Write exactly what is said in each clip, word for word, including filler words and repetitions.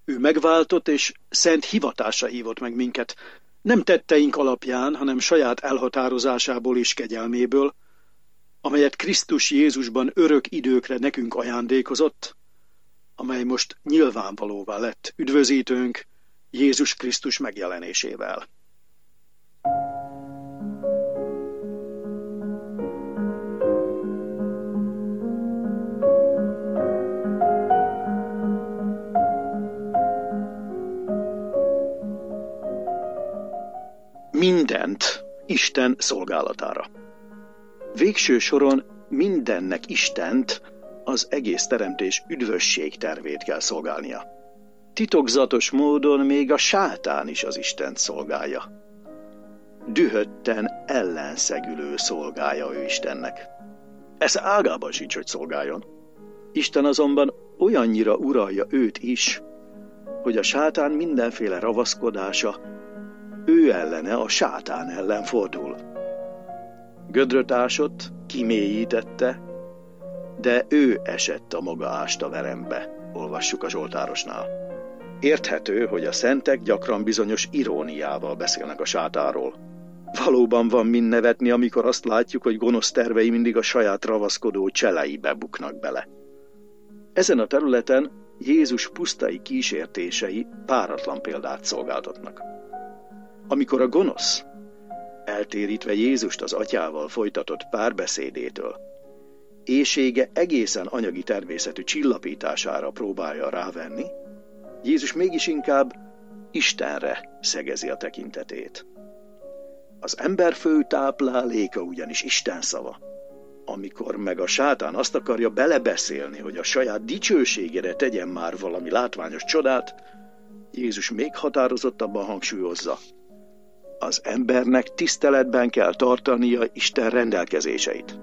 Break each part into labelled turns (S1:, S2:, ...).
S1: Ő megváltott és szent hivatásra hívott meg minket, nem tetteink alapján, hanem saját elhatározásából és kegyelméből, amelyet Krisztus Jézusban örök időkre nekünk ajándékozott, amely most nyilvánvalóvá lett üdvözítőnk Jézus Krisztus megjelenésével. Mindent Isten szolgálatára. Végső soron mindennek Istent, az egész teremtés üdvösség tervét kell szolgálnia. Titokzatos módon még a sátán is az Istent szolgálja. Dühötten ellenszegülő szolgálja ő Istennek. Ez ágában sincs, hogy szolgáljon. Isten azonban olyannyira uralja őt is, hogy a sátán mindenféle ravaszkodása ő ellene, a sátán ellen fordul. Gödröt ásott, kimélyítette, de ő esett a maga ásta verembe, olvassuk a Zsoltárosnál. Érthető, hogy a szentek gyakran bizonyos iróniával beszélnek a sátáról. Valóban van min nevetni, amikor azt látjuk, hogy gonosz tervei mindig a saját ravaszkodó cseleibe buknak bele. Ezen a területen Jézus pusztai kísértései páratlan példát szolgáltatnak. Amikor a gonosz, eltérítve Jézust az atyával folytatott párbeszédétől, éhsége egészen anyagi természetű csillapítására próbálja rávenni, Jézus mégis inkább Istenre szegezi a tekintetét. Az ember fő tápláléka ugyanis Isten szava. Amikor meg a sátán azt akarja belebeszélni, hogy a saját dicsőségére tegyen már valami látványos csodát, Jézus még határozottabban hangsúlyozza: az embernek tiszteletben kell tartania Isten rendelkezéseit.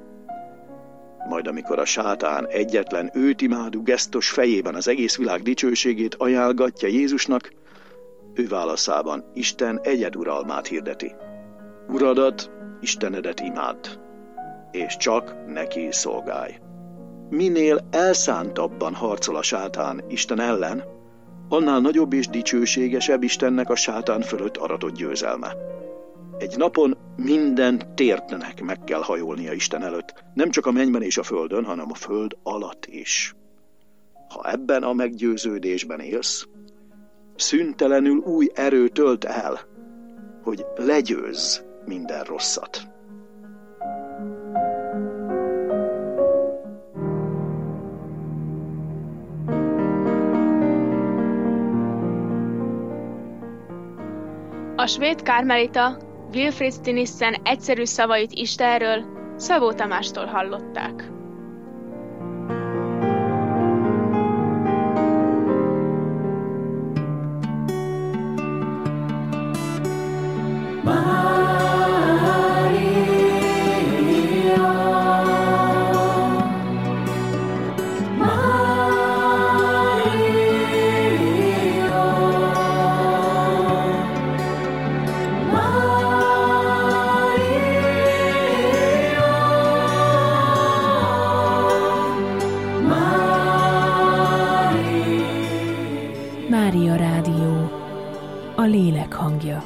S1: Majd amikor a sátán egyetlen őt imádó gesztus fejében az egész világ dicsőségét ajánlgatja Jézusnak, ő válaszában Isten egyeduralmát hirdeti. Uradat, Istenedet imádd, és csak neki szolgálj. Minél elszántabban harcol a sátán Isten ellen, annál nagyobb és dicsőségesebb Istennek a sátán fölött aratott győzelme. Egy napon minden tértnek meg kell hajolnia Isten előtt, nem csak a mennyben és a földön, hanem a föld alatt is. Ha ebben a meggyőződésben élsz, szüntelenül új erő tölt el, hogy legyőzz minden rosszat.
S2: A svéd kármelita Wilfrid Stinissen egyszerű szavait Istenről Szabó Tamástól hallották.
S3: Mária Rádió, a lélek hangja.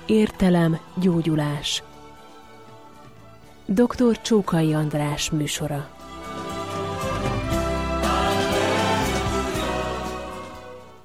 S3: Értelem, gyógyulás. doktor Csókai András műsora.